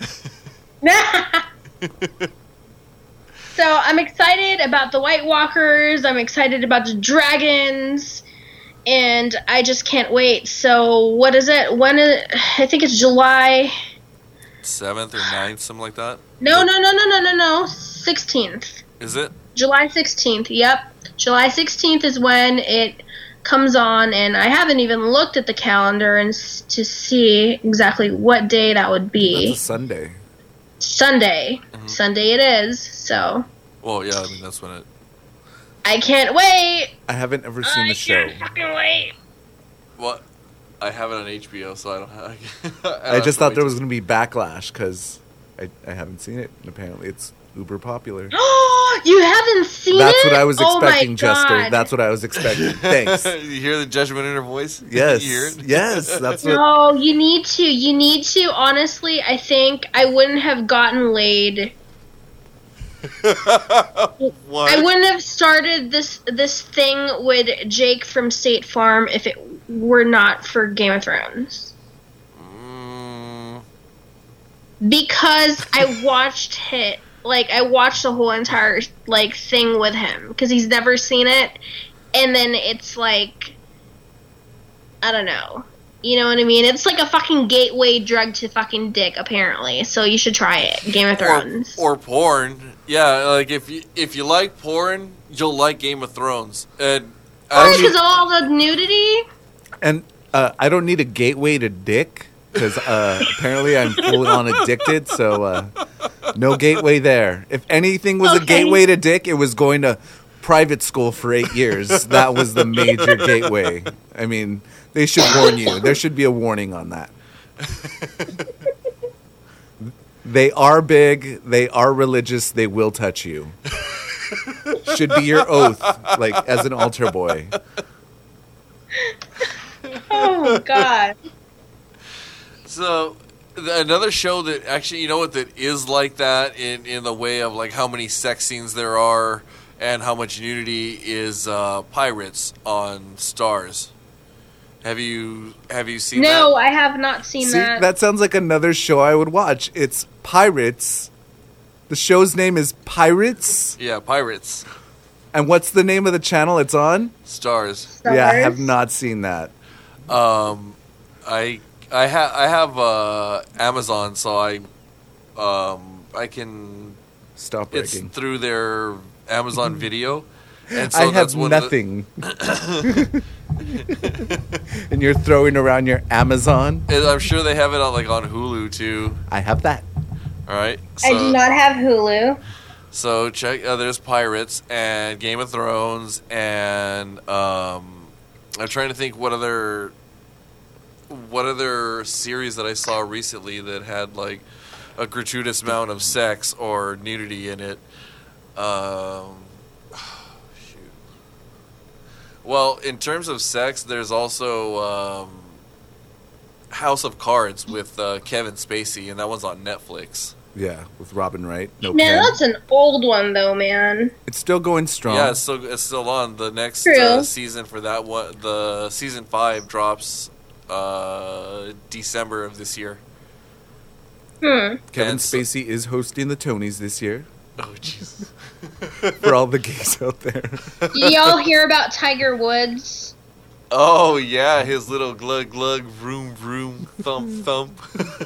So I'm excited about the White Walkers. I'm excited about the dragons. And I just can't wait. So what is it? I think it's July 7th or 9th, something like that? No. 16th. Is it? July 16th, yep. July 16th is when it comes on, and I haven't even looked at the calendar to see exactly what day that would be. That's a Sunday. Sunday. Mm-hmm. Sunday it is, so. Well, yeah, I mean, that's when it... I can't wait! I haven't ever seen the show. I can't fucking wait! What? I have it on HBO, so I don't have... I just thought there was going to be backlash, because I haven't seen it, and apparently it's uber popular. You haven't seen it? That's what I was expecting, oh Jester. That's what I was expecting. Thanks. You hear the judgment in her voice? Yes. You hear it? Yes, that's what... No, you need to. You need to. Honestly, I think I wouldn't have gotten laid. What? I wouldn't have started this thing with Jake from State Farm if it were not for Game of Thrones. Because I watched it. Like, I watched the whole entire, like, thing with him. Because he's never seen it. And then it's like... I don't know. You know what I mean? It's like a fucking gateway drug to fucking dick, apparently. So you should try it. Game of Thrones. Or porn. Yeah, like, if you like porn, you'll like Game of Thrones. And because of all the nudity? And I don't need a gateway to dick. Because apparently I'm full on addicted, so no gateway there. If anything was a gateway to dick, it was going to private school for 8 years. That was the major gateway. I mean, they should warn you. There should be a warning on that. They are big. They are religious. They will touch you. Should be your oath, like, as an altar boy. Oh, God. So, another show that actually, you know what, that is like that in the way of, like, how many sex scenes there are and how much nudity is Pirates on Starz. Have you seen that? No, I have not seen that. That sounds like another show I would watch. It's Pirates. The show's name is Pirates? Yeah, Pirates. And what's the name of the channel it's on? Starz. Yeah, I have not seen that. I have Amazon, so I can Stop it's breaking. through their Amazon Video. And so I have nothing. And you're throwing around your Amazon? And I'm sure they have it on Hulu too. I have that. All right. I do not have Hulu. So check. There's Pirates and Game of Thrones, and I'm trying to think what other series that I saw recently that had like a gratuitous amount of sex or nudity in it. Shoot. Well, in terms of sex, there's also House of Cards with Kevin Spacey, and that one's on Netflix. Yeah, with Robin Wright. No, No, Pen. that's an old one though, man. It's still going strong. Yeah, it's still on. The next True. season for that one, the season 5 drops December of this year. Kevin And so- Spacey is hosting the Tonys this year. Oh Jesus! For all the gays out there. Did y'all hear about Tiger Woods? Oh yeah, his little glug glug, vroom vroom, thump thump.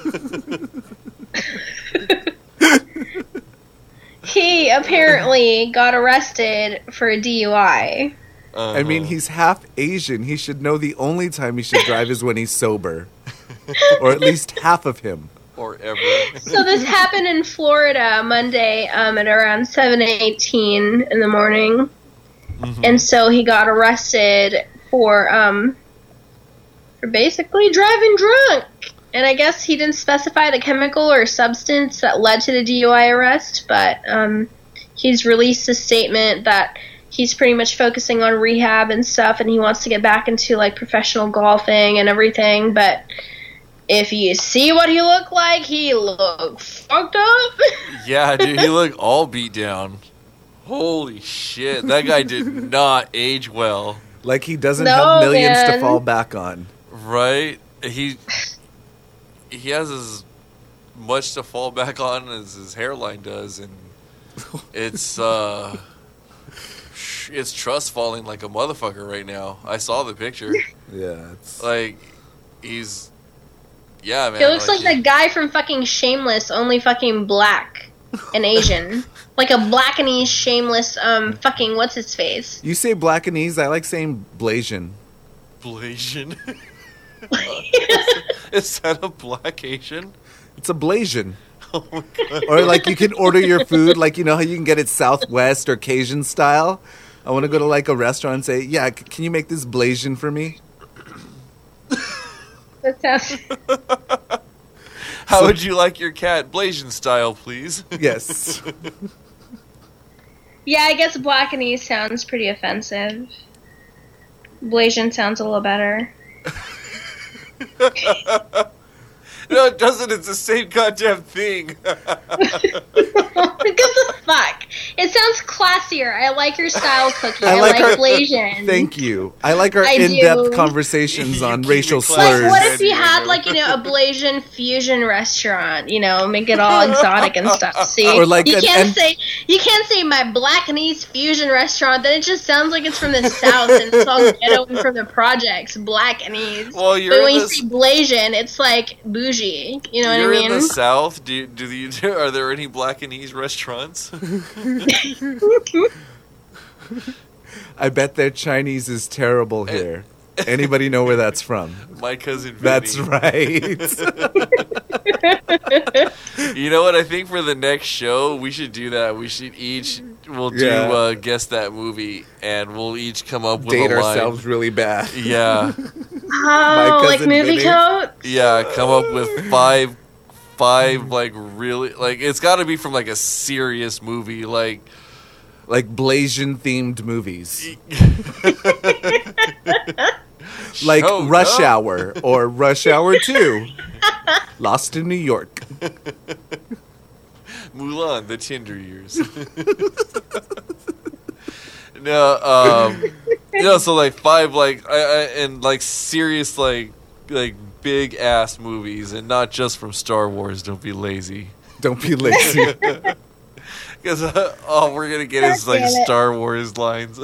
He apparently got arrested for a DUI. I mean, he's half Asian. He should know the only time he should drive is when he's sober. Or at least half of him. Or ever. So this happened in Florida Monday at around 7:18 in the morning. And so he got arrested for basically driving drunk. And I guess he didn't specify the chemical or substance that led to the DUI arrest, but he's released a statement that he's pretty much focusing on rehab and stuff, and he wants to get back into like professional golfing and everything. But if you see what he looked like, he looked fucked up. Yeah, dude, he looked all beat down. Holy shit, that guy did not age well. Like he doesn't No, have millions to man. fall back on. Right? He has as much to fall back on as his hairline does, and it's trust falling like a motherfucker right now. I saw the picture. Yeah, it's Like he's man. He looks like that guy from fucking Shameless, only fucking black and Asian. Like a Blackanese Shameless, fucking what's his face? you say Blackanese, I like saying Blasian. Blasian. Is that a black Asian? It's a Blasian. Oh my god. Or like you can order your food, like you know how you can get it Southwest or Cajun style. I want to go to like a restaurant and say, yeah, can you make this Blasian for me? That sounds. How would you like your cat? Blasian style, please. Yes. Yeah, I guess Blackanese sounds pretty offensive. Blasian sounds a little better. No, it doesn't. It's the same goddamn thing. What the fuck? It sounds classier. I like your style, Cookie. I I like like our- Blasian. Thank you. I like our I in-depth do. conversations You on keep racial it classy. slurs. Like, what if you Yeah, had, yeah. like, a Blasian fusion restaurant? Make it all exotic and stuff. See, Or like you an- can't say my Blackanese fusion restaurant. Then it just sounds like it's from the South and it's all ghetto and from the projects. Blackanese. Well, you're But in when you the- say Blasian, it's like bougie. You know what I You're mean? in the South. Are there any Blackanese restaurants? I bet their Chinese is terrible here. Anybody know where that's from? My cousin Vinny. That's right. You know what? I think for the next show, we should do that. We'll do Yeah. guess that movie, and we'll each come up with Date a line. ourselves really bad. Yeah, Oh, like cousin movie Vinny. coat? yeah. Come up with five like really like it's got to be from like a serious movie like. Like Blasian themed movies. Like Showed Rush up. Hour or Rush Hour 2. Lost in New York. Mulan, the Tinder years. No, so like five like and like serious like big ass movies, and not just from Star Wars. Don't be lazy, Don't be lazy. because all we're gonna get is like God damn it. Star Wars lines.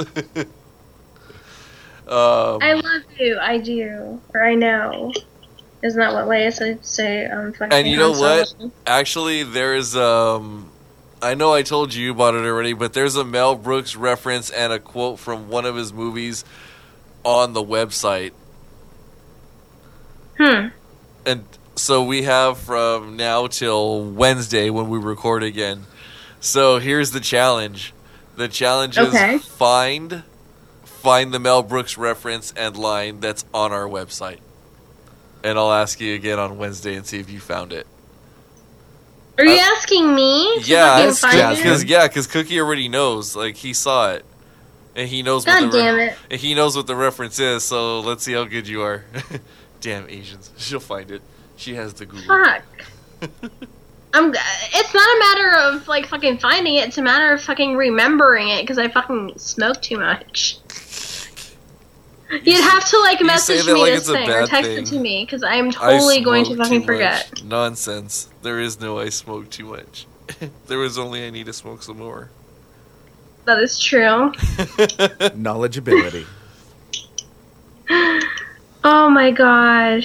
I love you. I do. Or I know. Isn't that what Leia said? Say, fucking And you know Han what? Solo? Actually, there's I know I told you about it already, but there's a Mel Brooks reference and a quote from one of his movies on the website. And so we have from now till Wednesday when we record again. So here's the challenge. The challenge Okay. is find the Mel Brooks reference and line that's on our website. And I'll ask you again on Wednesday and see if you found it. Are you asking me? To Yeah, fucking that's find Jasmine. it? because Cookie already knows. Like he saw it, and he knows. God what the damn it. And he knows what the reference is. So let's see how good you are. Damn Asians. She'll find it. She has the Google. Fuck. It's not a matter of like fucking finding it. It's a matter of fucking remembering it because I fucking smoke too much. You'd have to like message me like this it's a thing or bad text thing. it to me because I am I totally going to smoke fucking too forget. much. Nonsense. There is no I smoke too much. There was only I need to smoke some more. That is true. Knowledgeability. Oh my god.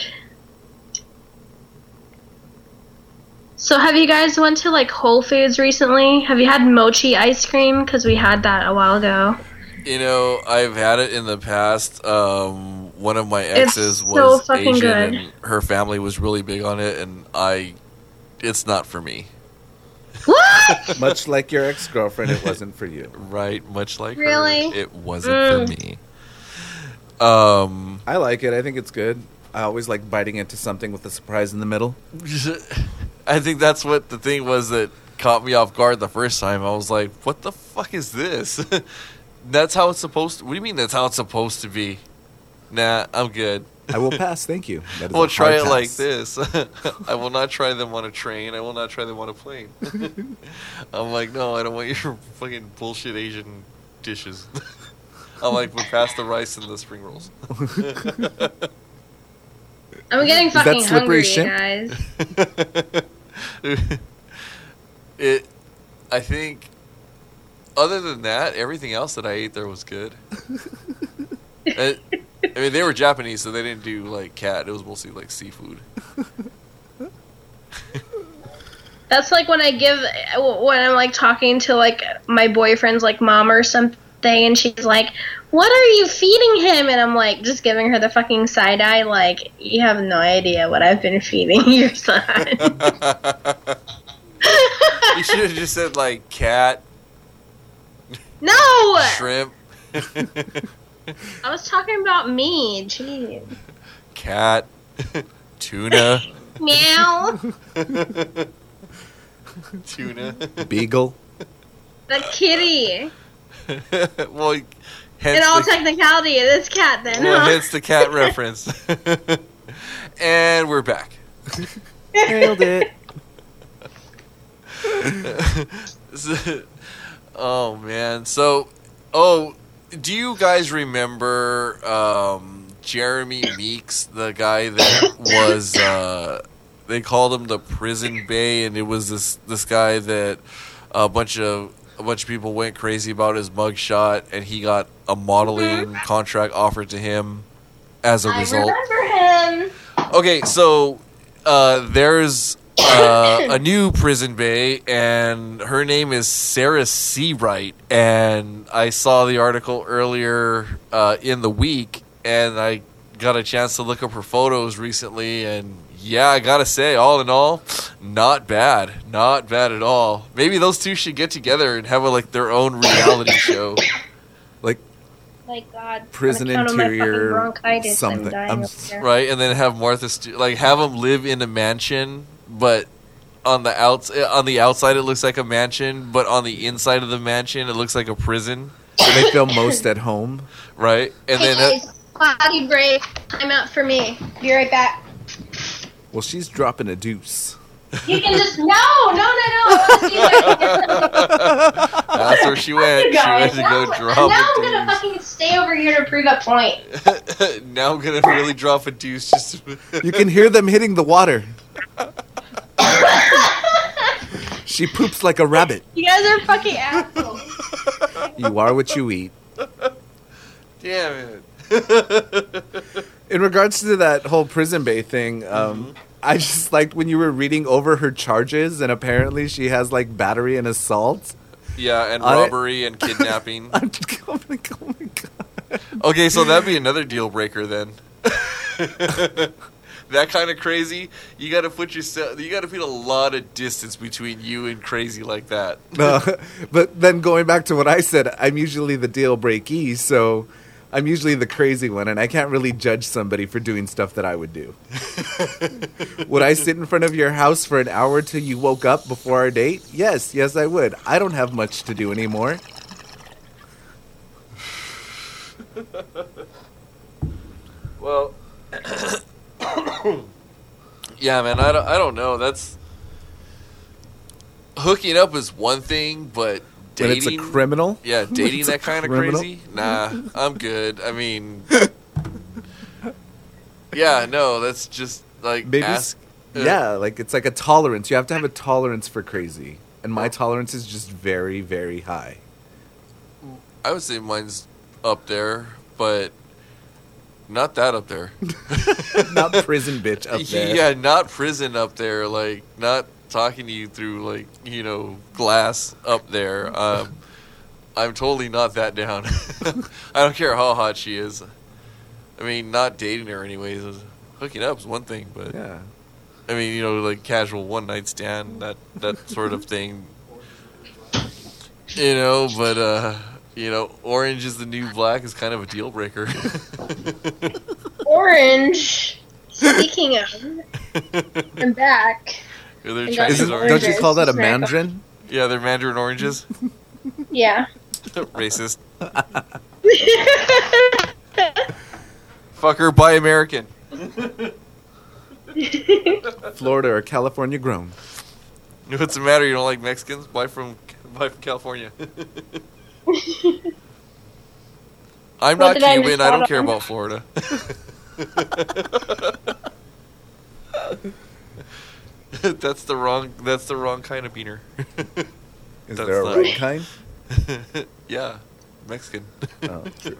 So have you guys went to like Whole Foods recently? Have you had mochi ice cream? Because we had that a while ago. You know, I've had it in the past. One of my exes It's so was fucking Asian, good. and her family was really big on it, and it's not for me. What? Much like your ex-girlfriend, it wasn't for you. Right, much like Really? her, it wasn't for me. I like it. I think it's good. I always like biting into something with a surprise in the middle. I think that's what the thing was that caught me off guard the first time. I was like, what the fuck is this? That's how it's supposed to... What do you mean that's how it's supposed to be? Nah, I'm good. I will pass, thank you. That is I will a try hard it like pass. this. I will not try them on a train. I will not try them on a plane. I'm like, no, I don't want your fucking bullshit Asian dishes. I'm like, we'll pass the rice and the spring rolls. I'm getting that fucking slippery hungry, shrimp? guys. I think, other than that, everything else that I ate there was good. I mean, they were Japanese, so they didn't do, like, cat. It was mostly, like, seafood. That's like when I'm like talking to like my boyfriend's like mom or something, and she's like, "What are you feeding him?" And I'm like, just giving her the fucking side eye, like, you have no idea what I've been feeding your son. You should have just said, like, cat, No, shrimp, I was talking about me. Jeez. cat, tuna, Meow. tuna. Beagle. The kitty. Well, hence In all the, technicality, it is cat then. well, Huh? hence the cat reference. And we're back. Nailed it. Oh man, so do you guys remember Jeremy Meeks, the guy that was they called him the Prison Bay, and it was this guy that a bunch of people went crazy about his mugshot, and he got a modeling contract offered to him as a result. I remember him. Okay, so there's a new Prison Bae, and her name is Sarah Seawright. And I saw the article earlier in the week, and I got a chance to look up her photos recently. And yeah, I gotta say, all in all, not bad at all. Maybe those two should get together and have their own reality show. Like My God. prison on account of my fucking interior bronchitis, I'm something. dying I'm over here. Right, and then have Martha have them live in a mansion, but on the outside it looks like a mansion, but on the inside of the mansion it looks like a prison. where they feel most at home. Right, and Hey then guys, potty break. Time out for me. Be right back. Well, she's dropping a deuce. You can just no. I wanna see that. that's where she went. She went to go drop now a I'm gonna deuce. fucking stay over here to prove a point. Now I'm gonna really drop a deuce. Just You can hear them hitting the water. She poops like a rabbit. You guys are fucking assholes. You are what you eat. damn it. In regards to that whole Prison Bay thing, I just liked when you were reading over her charges, and apparently she has like battery and assault. Yeah, and On it- robbery and kidnapping. I'm just, oh my god. Okay, so that'd be another deal breaker then. That kind of crazy, you gotta put a lot of distance between you and crazy like that. But then going back to what I said, I'm usually the deal breakee, so I'm usually the crazy one, and I can't really judge somebody for doing stuff that I would do. Would I sit in front of your house for an hour till you woke up before our date? Yes, I would. I don't have much to do anymore. Well, Yeah, man, I don't know. That's hooking up is one thing, but When dating, it's a criminal? yeah, dating It's a that kind of criminal? crazy. Nah, I'm good. I mean, yeah, no, that's just like Maybe ask. yeah, like it's like a tolerance. You have to have a tolerance for crazy. And my tolerance is just very, very high. I would say mine's up there, but not that up there. Not prison bitch up there. Yeah, not prison up there. Like not talking to you through like glass up there. I'm totally not that down. I don't care how hot she is. I mean, not dating her anyways. Hooking up is one thing, but Yeah. I mean, like casual one night stand, that sort of thing. But orange is the new black is kind of a deal breaker. Orange. Speaking of, I'm back. They're And Chinese got Don't oranges. you call that a It's very mandarin? Yeah, they're mandarin oranges. Yeah. Racist. Fucker, buy American. Florida or California grown. What's the matter? You don't like Mexicans? Buy from California. I'm What not did I Cuban. miss I don't out care on? about Florida. That's the wrong kind of beaner. Is That's there a not- right kind? Yeah, Mexican. Oh, true.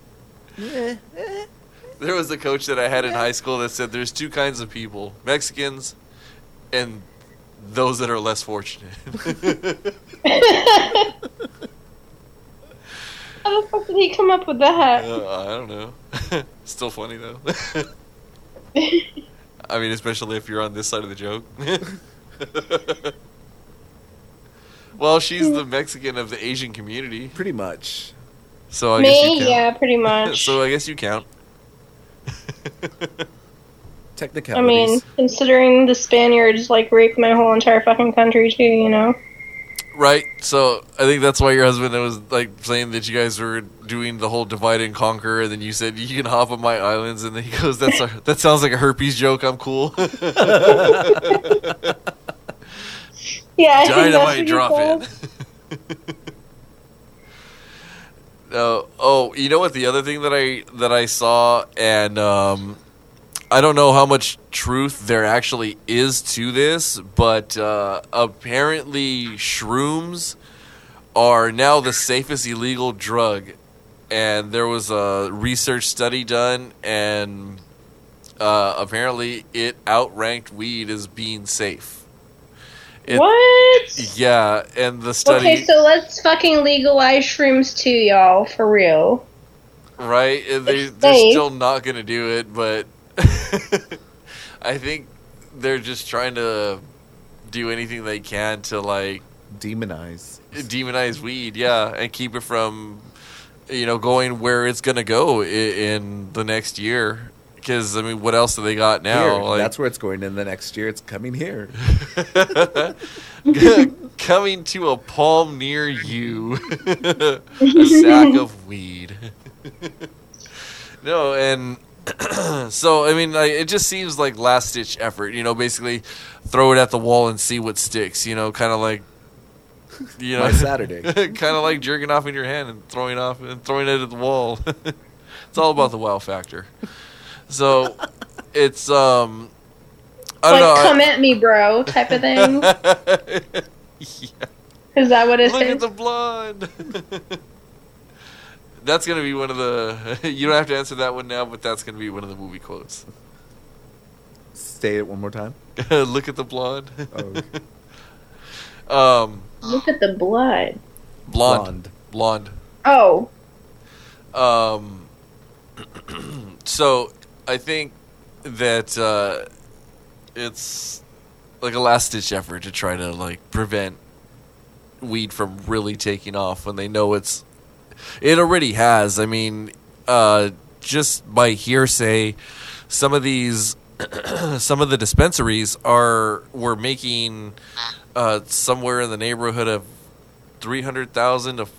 There was a coach that I had in high school that said there's two kinds of people: Mexicans and those that are less fortunate. How the fuck did he come up with that? I don't know. Still funny though. I mean, especially if you're on this side of the joke. Well, she's the Mexican of the Asian community, Pretty much. so I guess you Me? count. Yeah, pretty much. So I guess you count. I Technicalities. mean, considering the Spaniards raped my whole entire fucking country too, Right. So I think that's why your husband was saying that you guys were doing the whole divide and conquer, and then you said you can hop on my islands, and then he goes, "That sounds like a herpes joke. I'm cool." Yeah, I think that's Dynamite what he drop said. it. Oh, you know what? The other thing that I saw, and I don't know how much truth there actually is to this, but apparently shrooms are now the safest illegal drug, and there was a research study done, and apparently it outranked weed as being safe. What? Yeah, and the study. Okay, so let's fucking legalize shrooms too, y'all, for real. Right? And they're safe. still not going to do it, but I think they're just trying to do anything they can to, demonize weed, yeah, and keep it from, going where it's going to go in the next year. Because, I mean, what else do they got now? Here, that's where it's going in the next year. It's coming here. Coming to a palm near you. A sack of weed. No, and so, I mean, it just seems like last-ditch effort. Basically throw it at the wall and see what sticks. Kind of like, My Saturday. kind of like jerking off in your hand and throwing it at the wall. It's all about the wow factor. So, it's, I don't know. Come at me, bro, type of thing. Yeah. Is that what it Look is? at the blood. That's going to be one of the... You don't have to answer that one now, but that's going to be one of the movie quotes. Say it one more time. Look at the blood. Oh. Look at the blood. Blonde. Oh. So, I think that it's like a last-ditch effort to try to, prevent weed from really taking off when they know it already has. I mean, just by hearsay, some of these, some of the dispensaries were making somewhere in the neighborhood of 300,000 to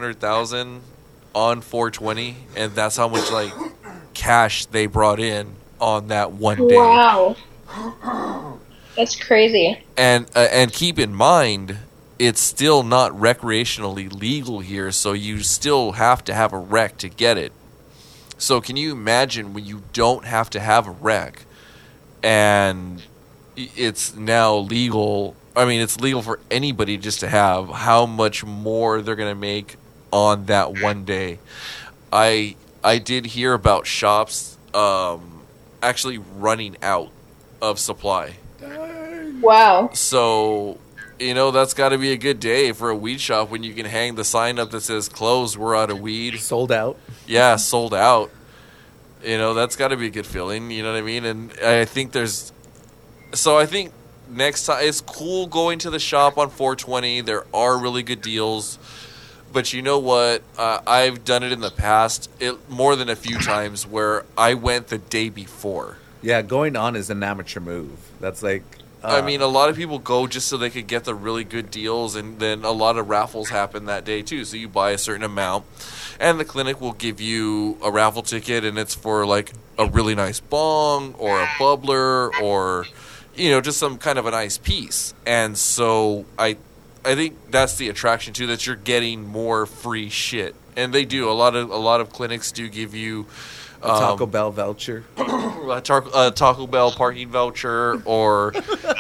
500,000 on 420, and that's how much cash they brought in on that one day. Wow. That's crazy. And keep in mind, it's still not recreationally legal here, so you still have to have a rec to get it. So can you imagine when you don't have to have a rec and it's now legal? I mean, it's legal for anybody just to have, how much more they're going to make on that one day. I did hear about shops actually running out of supply. Wow. So, that's got to be a good day for a weed shop when you can hang the sign up that says closed, we're out of weed. Sold out. Yeah, sold out. That's got to be a good feeling, you know what I mean? And I think I think next time, it's cool going to the shop on 420. There are really good deals. But you know what? I've done it in the past, more than a few times, where I went the day before. Yeah, going on is an amateur move. That's like... I mean, a lot of people go just so they could get the really good deals, and then a lot of raffles happen that day, too. So you buy a certain amount, and the clinic will give you a raffle ticket, and it's for, like, a really nice bong or a bubbler or, just some kind of a nice piece. And so I think that's the attraction, too, that you're getting more free shit. And they do. A lot of clinics do give you... a Taco Bell voucher. a Taco Bell parking voucher, or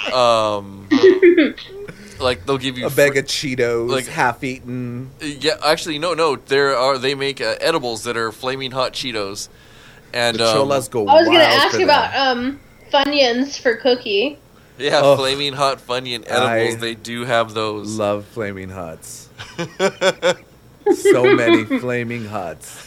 like they'll give you a bag of Cheetos, like half-eaten. Yeah, actually, no. They make edibles that are flaming hot Cheetos, and the Cholas go. I was going to wild ask for about them. Funyuns for cookie. Yeah, Oh. flaming hot Funyun edibles. They do have those. Love flaming hots. So many flaming hots.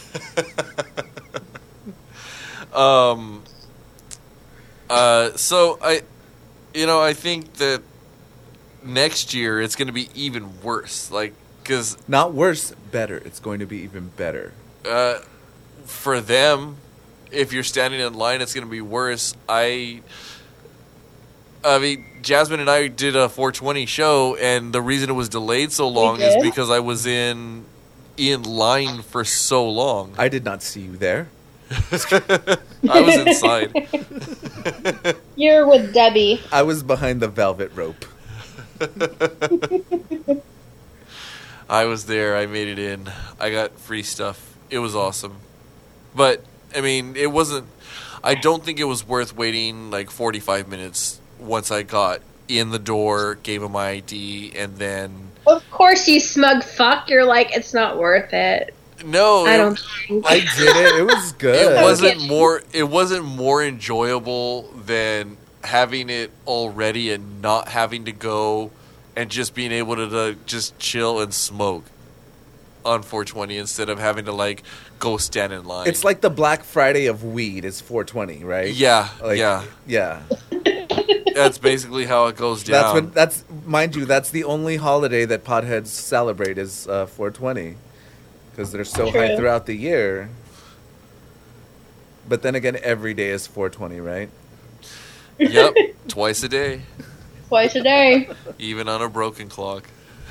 So I think that next year it's going to be even worse. Like, because Not worse, better. It's going to be even better. for them, if you're standing in line, it's going to be worse. I mean, Jasmine and I did a 420 show, and the reason it was delayed so long is did? because I was in line for so long. I did not see you there. I was inside. You're with Debbie. I was behind the velvet rope. I was there. I made it in. I got free stuff. It was awesome. But, I mean, it wasn't... I don't think it was worth waiting like 45 minutes once I got in the door, gave him my ID, and then... Of course, you smug fuck. You're like, it's not worth it. No, I don't think. I did it. It was good. It wasn't more enjoyable than having it already and not having to go and just being able to just chill and smoke on 420 instead of having to like go stand in line. It's like the Black Friday of weed is 420, right? Yeah, Like, yeah. Yeah. That's basically how it goes down. Mind you, that's the only holiday that potheads celebrate is 420. Because they're so high True. throughout the year. But then again, every day is 420, right? Yep, twice a day, Twice a day. even on a broken clock.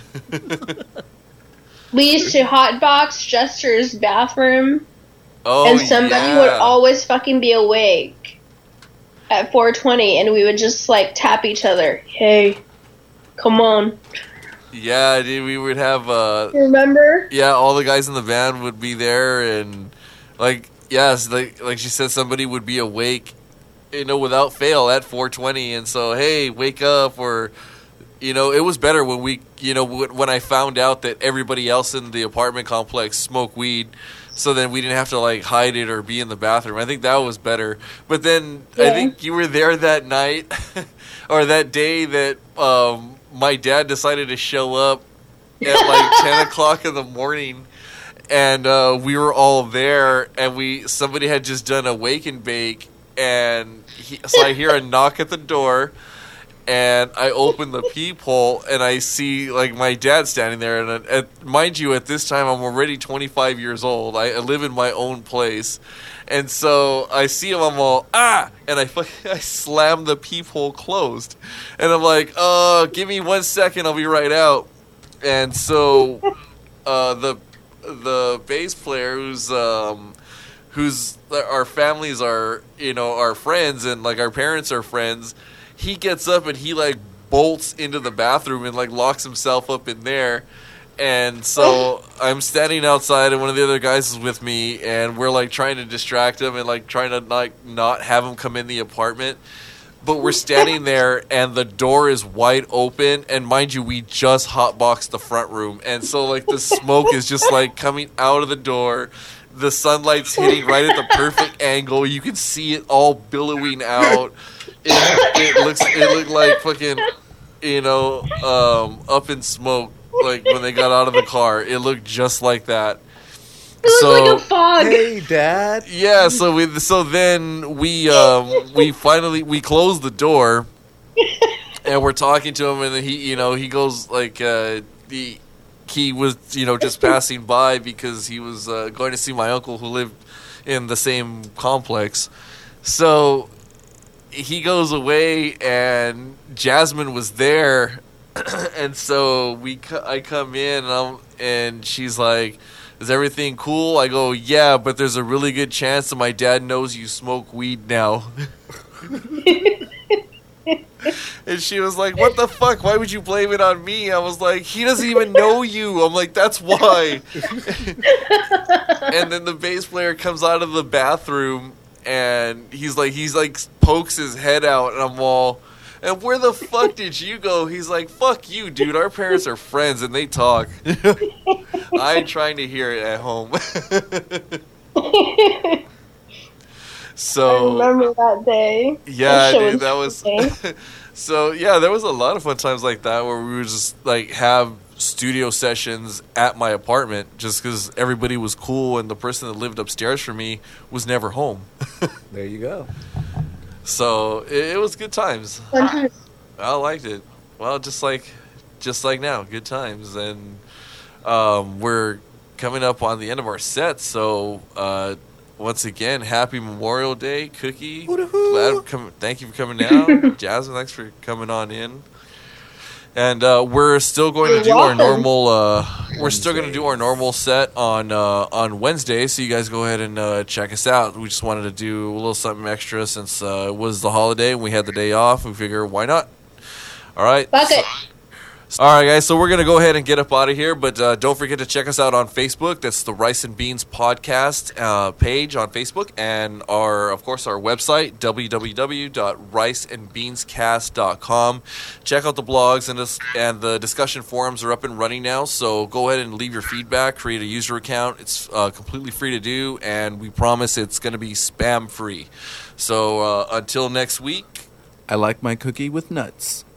We used to hotbox Jester's bathroom, Oh, and somebody yeah. would always fucking be awake at 420, and we would just like tap each other. Hey, come on. Yeah, dude, we would have Remember? yeah, all the guys in the van would be there, and like yes, like she said, somebody would be awake, without fail at 420, and so hey, wake up, or it was better when we, when I found out that everybody else in the apartment complex smoked weed, so then we didn't have to like hide it or be in the bathroom. I think that was better. But then I Yeah. think you were there that night or that day that my dad decided to show up at like 10 o'clock in the morning, and we were all there, and somebody had just done a wake and bake, and so I hear a knock at the door, and I open the peephole, and I see like my dad standing there, and mind you, at this time I'm already 25 years old. I live in my own place. And so I see him, I'm all, and I slam the peephole closed. And I'm like, give me 1 second, I'll be right out. And so the bass player who's our families are, our friends, and like our parents are friends, he gets up and he like bolts into the bathroom and like locks himself up in there. And so I'm standing outside, and one of the other guys is with me, and we're like trying to distract him and like trying to like not have him come in the apartment. But we're standing there, and the door is wide open, and mind you, we just hotboxed the front room, and so like the smoke is just like coming out of the door. The sunlight's hitting right at the perfect angle. You can see it all billowing out. It looked like fucking, up in smoke. Like when they got out of the car, it looked just like that. It looked like a fog. Hey, Dad. Yeah, so then we finally closed the door, and we're talking to him, and then he goes like he was just passing by because he was going to see my uncle who lived in the same complex. So he goes away, and Jasmine was there, and so I come in, and she's like, "Is everything cool?" I go, "Yeah, but there's a really good chance that my dad knows you smoke weed now." And she was like, "What the fuck? Why would you blame it on me?" I was like, "He doesn't even know you." I'm like, "That's why." And then the bass player comes out of the bathroom, and he's like pokes his head out, and I'm all, "And where the fuck did you go?" He's like, "Fuck you, dude. Our parents are friends and they talk." I ain't trying to hear it at home. So I remember that day. yeah, dude, that was. So yeah, there was a lot of fun times like that where we would just like have studio sessions at my apartment, just because everybody was cool and the person that lived upstairs from me was never home. There you go. So it was good times. Fun times. I liked it. Well, just like now, good times, and we're coming up on the end of our set. So once again, happy Memorial Day, Cookie. Thank you for coming down, Jasmine. Thanks for coming on in. And we're still going to do our normal. We're still going to do our normal set on Wednesday. So you guys go ahead and check us out. We just wanted to do a little something extra since it was the holiday and we had the day off. We figure why not? All right. Fuck it. All right, guys, so we're going to go ahead and get up out of here, but don't forget to check us out on Facebook. That's the Rice and Beans Podcast page on Facebook, and of course, our website, www.riceandbeanscast.com. Check out the blogs, and the discussion forums are up and running now, so go ahead and leave your feedback, create a user account. It's completely free to do, and we promise it's going to be spam-free. So until next week. I like my cookie with nuts.